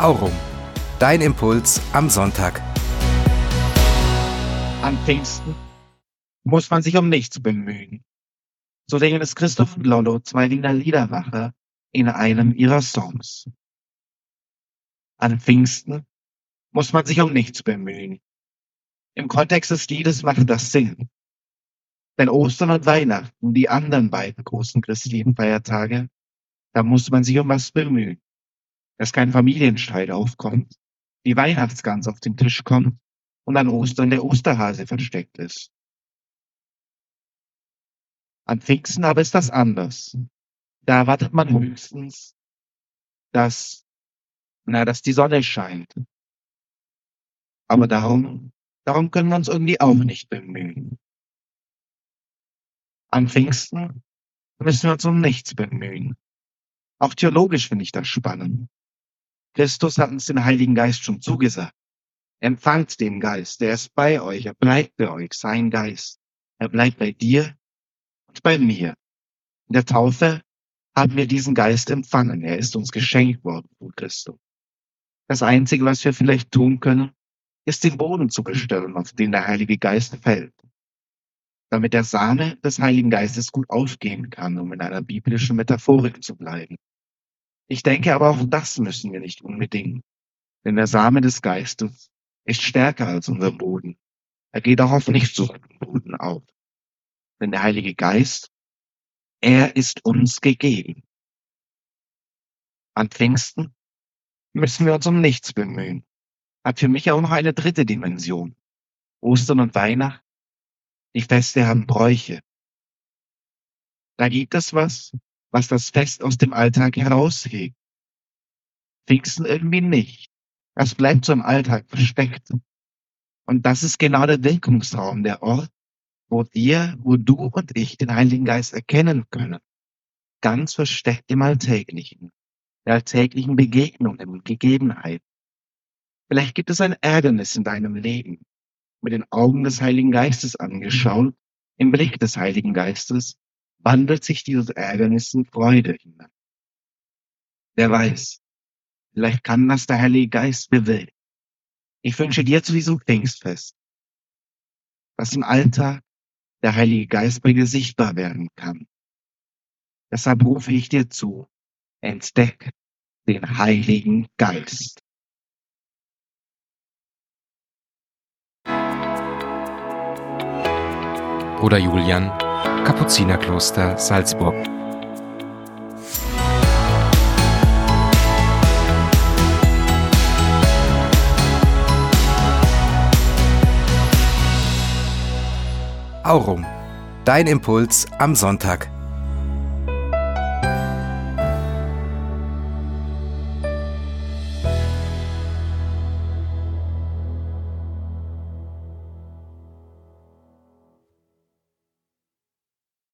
Aurum. Dein Impuls am Sonntag. An Pfingsten muss man sich um nichts bemühen. So singen es Christoph und Lollo, zwei Wiener Liedermacher, in einem ihrer Songs. An Pfingsten muss man sich um nichts bemühen. Im Kontext des Liedes macht das Sinn. Denn Ostern und Weihnachten, die anderen beiden großen christlichen Feiertage, da muss man sich um was bemühen. Dass kein Familienstreit aufkommt, die Weihnachtsgans auf den Tisch kommt und an Ostern der Osterhase versteckt ist. An Pfingsten aber ist das anders. Da erwartet man höchstens, dass die Sonne scheint. Aber darum können wir uns irgendwie auch nicht bemühen. An Pfingsten müssen wir uns um nichts bemühen. Auch theologisch finde ich das spannend. Christus hat uns den Heiligen Geist schon zugesagt. Empfangt den Geist, der ist bei euch, er bleibt bei euch, sein Geist. Er bleibt bei dir und bei mir. In der Taufe haben wir diesen Geist empfangen. Er ist uns geschenkt worden von Christus. Das Einzige, was wir vielleicht tun können, ist den Boden zu bestimmen, auf den der Heilige Geist fällt. Damit der Same des Heiligen Geistes gut aufgehen kann, um in einer biblischen Metaphorik zu bleiben. Ich denke aber auch das müssen wir nicht unbedingt. Denn der Same des Geistes ist stärker als unser Boden. Er geht auch auf nicht so guten Boden auf. Denn der Heilige Geist, er ist uns gegeben. An Pfingsten müssen wir uns um nichts bemühen. Hat für mich auch noch eine dritte Dimension. Ostern und Weihnachten, die Feste haben Bräuche. Da gibt es was das Fest aus dem Alltag heraushebt. Pfingsten irgendwie nicht. Das bleibt so im Alltag versteckt. Und das ist genau der Wirkungsraum, der Ort, wo du und ich den Heiligen Geist erkennen können. Ganz versteckt im Alltäglichen, der alltäglichen Begegnungen und Gegebenheiten. Vielleicht gibt es ein Ärgernis in deinem Leben, mit den Augen des Heiligen Geistes angeschaut, im Blick des Heiligen Geistes, wandelt sich dieses Ärgernis in Freude hinein. Wer weiß, vielleicht kann das der Heilige Geist bewirken. Ich wünsche dir zu diesem Pfingstfest, dass im Alltag der Heilige Geist bei dir sichtbar werden kann. Deshalb rufe ich dir zu, entdeck den Heiligen Geist. Bruder Julian, Kapuzinerkloster Salzburg. Aurum. Dein Impuls am Sonntag.